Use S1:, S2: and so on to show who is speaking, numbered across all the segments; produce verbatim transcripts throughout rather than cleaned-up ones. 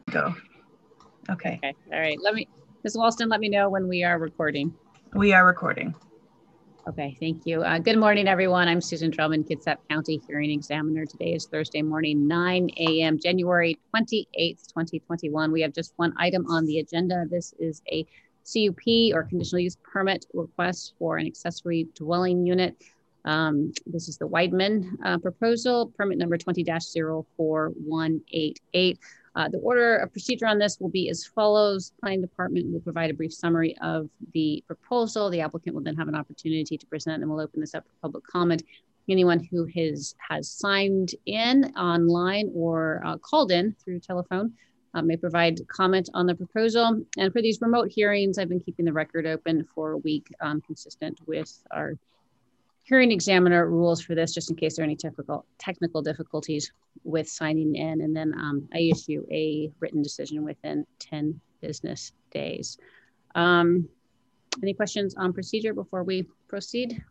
S1: Go. Okay.
S2: Okay. All right. Let me, Miz Walston, let me know when we are recording.
S1: We are recording.
S2: Okay. Thank you. Uh, good morning, everyone. I'm Susan Trellman, Kitsap County Hearing Examiner. Today is Thursday morning, nine A M, January twenty-eighth, twenty twenty-one. We have just one item on the agenda. This is a C U P or conditional use permit request for an accessory dwelling unit. Um, this is the Weidman uh, proposal, permit number twenty dash zero four one eight eight. Uh, the order of procedure on this will be as follows. Planning Department will provide a brief summary of the proposal. The applicant will then have an opportunity to present, and we'll open this up for public comment. Anyone who has, has signed in online or uh, called in through telephone uh, may provide comment on the proposal. And for these remote hearings, I've been keeping the record open for a week, um, consistent with our hearing examiner rules for this, just in case there are any technical technical difficulties with signing in. And then um, I issue a written decision within ten business days. Um, any questions on procedure before we proceed?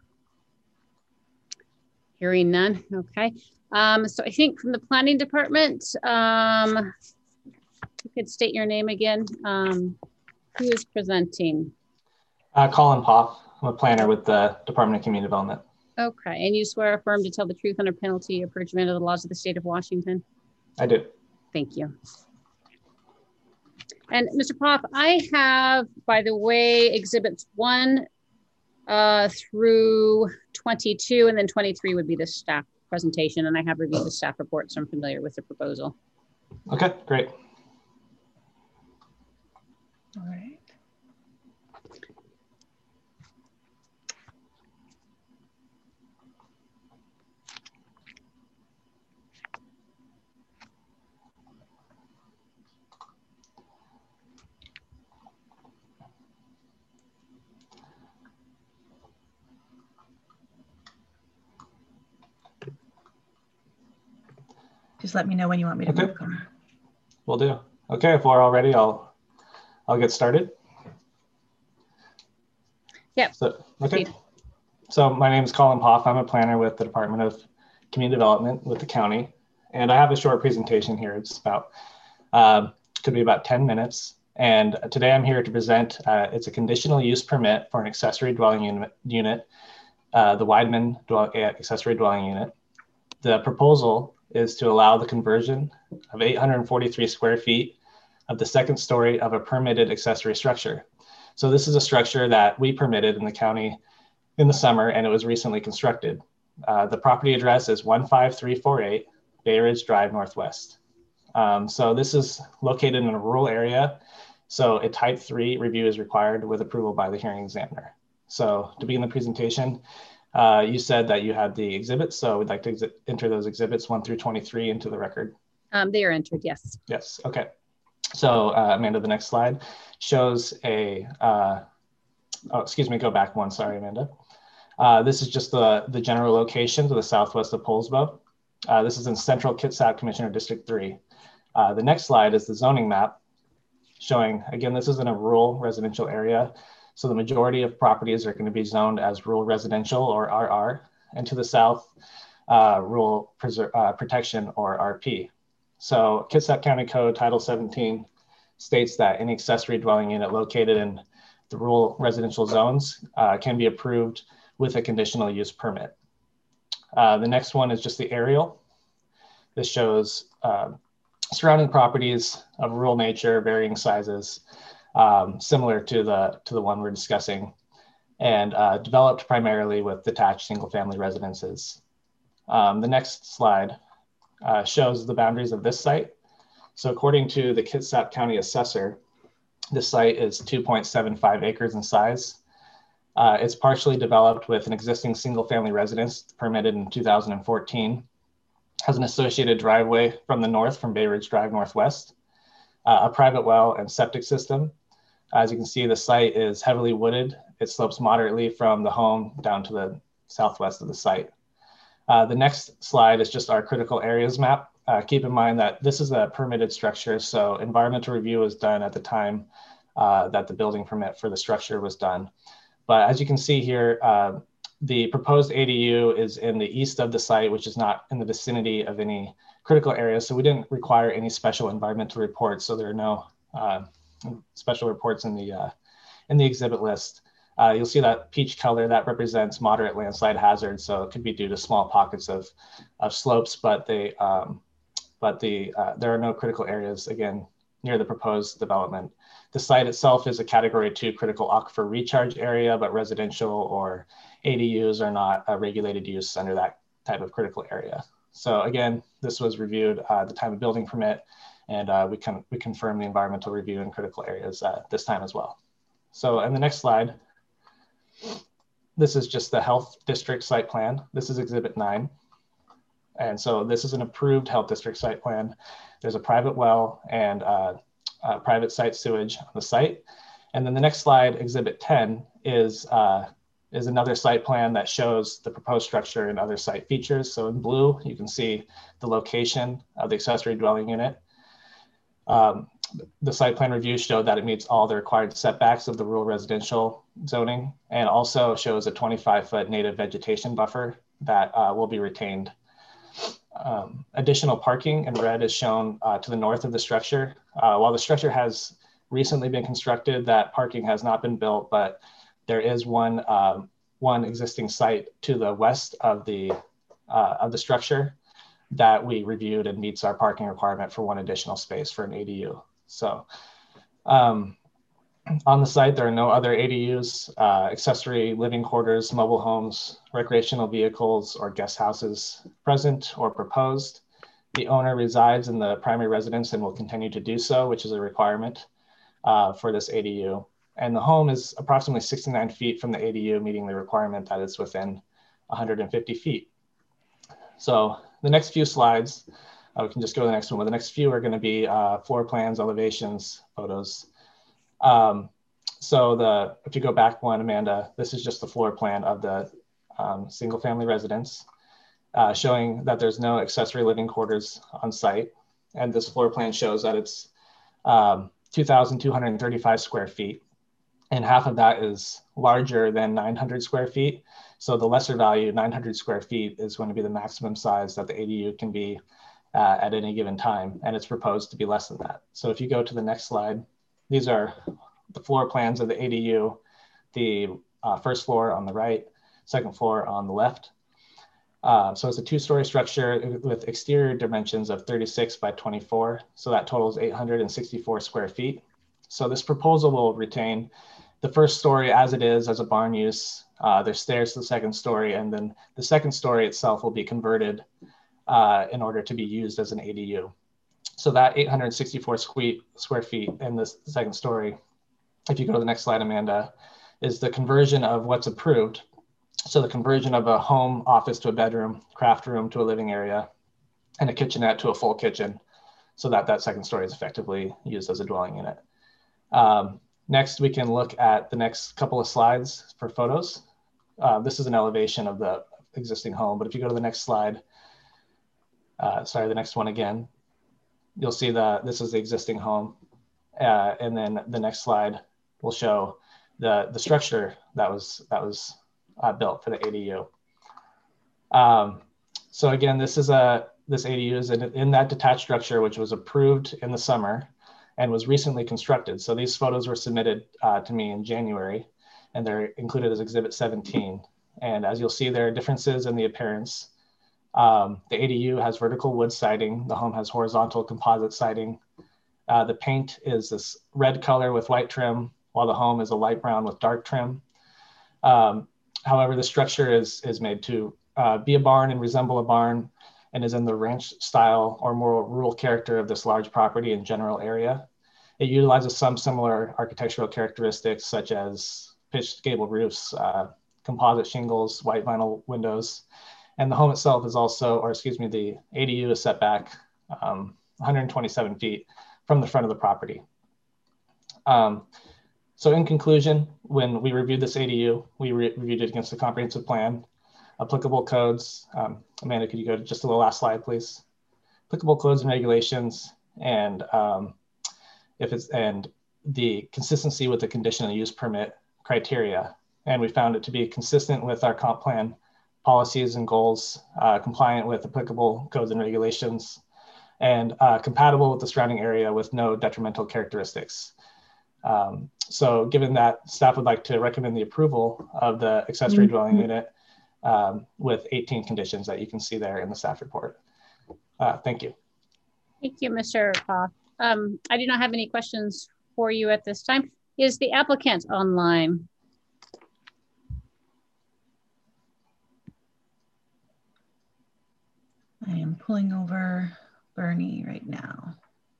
S2: Hearing none. Okay. Um, so I think from the planning department, um, you could state your name again. Um, who is presenting?
S3: Uh, Colin Poff. I'm a planner with the Department of Community Development.
S2: Okay, and you swear affirm to tell the truth under penalty of perjury under the laws of the state of Washington?
S3: I do.
S2: Thank you. And Mister Poff, I have, by the way, exhibits one uh, through twenty-two, and then twenty-three would be the staff presentation, and I have reviewed the staff report, so I'm familiar with the proposal.
S3: Okay, great.
S1: All right. Just let me know when you want me to
S3: okay.
S1: move on.
S3: Will do. Okay, if we're all ready, I'll I'll get started.
S2: Yep.
S3: So, okay. So my name is Colin Poff. I'm a planner with the Department of Community Development with the county, and I have a short presentation here. It's about uh, could be about ten minutes. And today I'm here to present. Uh, it's a conditional use permit for an accessory dwelling unit, unit uh, the Weidman dwell, accessory dwelling unit. The proposal is to allow the conversion of eight hundred forty-three square feet of the second story of a permitted accessory structure. So this is a structure that we permitted in the county in the summer, and it was recently constructed. Uh, the property address is one five three four eight Bay Ridge Drive Northwest. Um, so this is located in a rural area. So a type three review is required with approval by the hearing examiner. So to begin the presentation, Uh, you said that you had the exhibits, so we'd like to enter those exhibits one through twenty-three into the record.
S2: Um, they are entered, yes.
S3: Yes, okay. So uh, Amanda, the next slide shows a, uh, oh, excuse me, go back one, sorry, Amanda. Uh, this is just the, the general location to the southwest of Poulsbo. Uh, this is in Central Kitsap Commissioner District three. Uh, the next slide is the zoning map showing, again, this is in a rural residential area. So the majority of properties are going to be zoned as rural residential or R R, and to the south, uh, rural uh, protection or R P. So Kitsap County Code Title seventeen states that any accessory dwelling unit located in the rural residential zones uh, can be approved with a conditional use permit. Uh, the next one is just the aerial. This shows uh, surrounding properties of rural nature, varying sizes, Um, similar to the to the one we're discussing, and uh, developed primarily with detached single-family residences. Um, the next slide uh, shows the boundaries of this site. So according to the Kitsap County Assessor, this site is two point seven five acres in size. Uh, it's partially developed with an existing single-family residence permitted in two thousand fourteen, has an associated driveway from the north from Bay Ridge Drive Northwest, uh, a private well and septic system. As you can see, the site is heavily wooded. It slopes moderately from the home down to the southwest of the site. Uh, the next slide is just our critical areas map. Uh, keep in mind that this is a permitted structure, so environmental review was done at the time uh, that the building permit for the structure was done. But as you can see here, uh, the proposed A D U is in the east of the site, which is not in the vicinity of any critical areas. So we didn't require any special environmental reports. So there are no uh, special reports in the, uh, in the exhibit list. Uh, you'll see that peach color that represents moderate landslide hazard. So it could be due to small pockets of, of slopes, but they, um, but the, uh, there are no critical areas, again, near the proposed development. The site itself is a category two critical aquifer recharge area, but residential or A D Us are not a regulated use under that type of critical area. So again, this was reviewed uh, at the time of building permit, and uh, we, can, we confirmed the environmental review in critical areas uh, this time as well. So in the next slide, this is just the health district site plan. This is exhibit nine. And so this is an approved health district site plan. There's a private well and uh, uh, private site sewage on the site. And then the next slide, exhibit ten, is, uh, is another site plan that shows the proposed structure and other site features. So in blue, you can see the location of the accessory dwelling unit. Um, the site plan review showed that it meets all the required setbacks of the rural residential zoning, and also shows a twenty-five foot native vegetation buffer that uh, will be retained. Um, additional parking in red is shown uh, to the north of the structure. Uh, while the structure has recently been constructed, that parking has not been built, but there is one, um, one existing site to the west of the, uh, of the structure that we reviewed and meets our parking requirement for one additional space for an A D U. So um, on the site, there are no other A D Us, uh, accessory living quarters, mobile homes, recreational vehicles, or guest houses present or proposed. The owner resides in the primary residence and will continue to do so, which is a requirement uh, for this A D U. And the home is approximately sixty-nine feet from the A D U, meeting the requirement that it's within one hundred fifty feet. So the next few slides, uh, we can just go to the next one, but the next few are going to be uh, floor plans, elevations, photos. Um, so the, if you go back one, Amanda, this is just the floor plan of the um, single family residence, uh, showing that there's no accessory living quarters on site. And this floor plan shows that it's um, two thousand two hundred thirty-five square feet. And half of that is larger than nine hundred square feet. So the lesser value, nine hundred square feet, is going to be the maximum size that the A D U can be uh, at any given time. And it's proposed to be less than that. So if you go to the next slide, these are the floor plans of the A D U, the uh, first floor on the right, second floor on the left. Uh, so it's a two-story structure with exterior dimensions of thirty-six by twenty-four. So that totals eight hundred sixty-four square feet. So this proposal will retain the first story as it is as a barn use. Uh, there's stairs to the second story, and then the second story itself will be converted uh, in order to be used as an A D U. So that eight hundred sixty-four square feet in the second story, if you go to the next slide, Amanda, is the conversion of what's approved. So the conversion of a home office to a bedroom, craft room to a living area, and a kitchenette to a full kitchen, so that that second story is effectively used as a dwelling unit. Um, next, we can look at the next couple of slides for photos. Uh, this is an elevation of the existing home, but if you go to the next slide, uh, sorry, the next one again, you'll see that this is the existing home. Uh, and then the next slide will show the, the structure that was, that was uh, built for the A D U. Um, so again, this is a, this A D U is in, in that detached structure, which was approved in the summer and was recently constructed. So these photos were submitted uh, to me in January, and they're included as exhibit seventeen. And as you'll see, there are differences in the appearance. Um, the A D U has vertical wood siding. The home has horizontal composite siding. Uh, the paint is this red color with white trim, while the home is a light brown with dark trim. Um, however, the structure is, is made to uh, be a barn and resemble a barn, and is in the ranch style or more rural character of this large property and general area. It utilizes some similar architectural characteristics such as pitched gable roofs, uh, composite shingles, white vinyl windows. And the home itself is also, or excuse me, the A D U is set back um, one hundred twenty-seven feet from the front of the property. Um, so in conclusion, when we reviewed this A D U, we re reviewed it against the comprehensive plan, applicable codes. Um, Amanda, could you go to just to the last slide, please? Applicable codes and regulations, and um, if it's and the consistency with the conditional use permit criteria and we found it to be consistent with our comp plan policies and goals, uh, compliant with applicable codes and regulations, and uh, compatible with the surrounding area with no detrimental characteristics. Um, so given that, staff would like to recommend the approval of the accessory mm-hmm. dwelling unit um, with eighteen conditions that you can see there in the staff report. Uh, thank you.
S2: Thank you, Mister Koff. Um, I do not have any questions for you at this time. Is the applicant online?
S1: I am pulling over Bernie right now.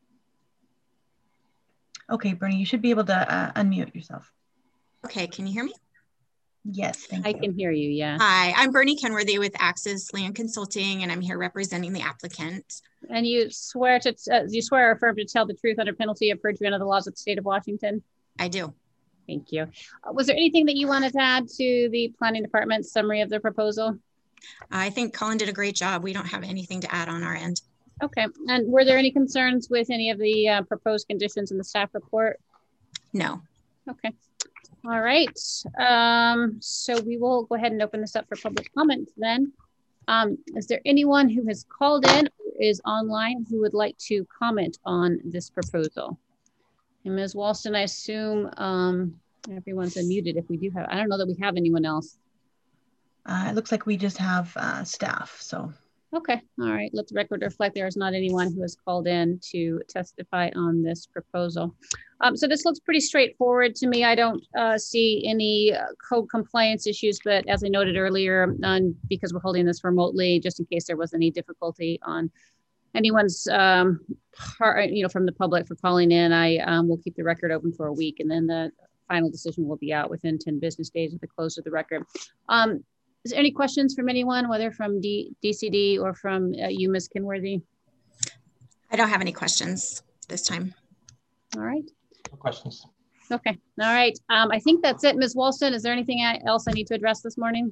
S1: Okay, Bernie, you should be able to uh, unmute yourself.
S4: Okay, can you hear me?
S1: Yes, thank
S2: I
S1: you.
S2: I can hear you, yeah.
S4: Hi, I'm Bernie Kenworthy with Axis Land Consulting, and I'm here representing the applicant.
S2: And you swear to, uh, you swear or affirm to tell the truth under penalty of perjury under the laws of the state of Washington?
S4: I do.
S2: Thank you. Uh, was there anything that you wanted to add to the planning department summary of the proposal?
S4: I think Colin did a great job. We don't have anything to add on our end.
S2: Okay, and were there any concerns with any of the uh, proposed conditions in the staff report?
S4: No.
S2: Okay, all right. Um, so we will go ahead and open this up for public comment then. Um, is there anyone who has called in or is online who would like to comment on this proposal? And Miz Walston, I assume um, everyone's unmuted if we do have, I don't know that we have anyone else.
S1: Uh, it looks like we just have uh, staff, so.
S2: Okay, all right, let the record reflect there is not anyone who has called in to testify on this proposal. Um, so this looks pretty straightforward to me. I don't uh, see any uh, code compliance issues, but as I noted earlier, um, because we're holding this remotely, just in case there was any difficulty on anyone's um, part, you know, from the public for calling in, I um, will keep the record open for a week, and then the final decision will be out within ten business days at the close of the record. Um, Is there any questions from anyone, whether from D DCD or from uh, you, Miz Kenworthy?
S4: I don't have any questions this time.
S2: All right.
S3: No questions.
S2: Okay. All right. Um, I think that's it. Miz Walston, is there anything else I need to address this morning?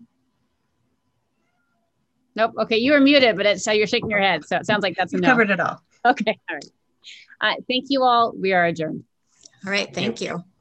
S2: Nope. Okay. You were muted, but it's, so you're shaking your head. So it sounds like that's
S1: You
S2: a no.
S1: covered it all.
S2: Okay. All right. Uh, thank you all. We are adjourned.
S4: All right. Thank you.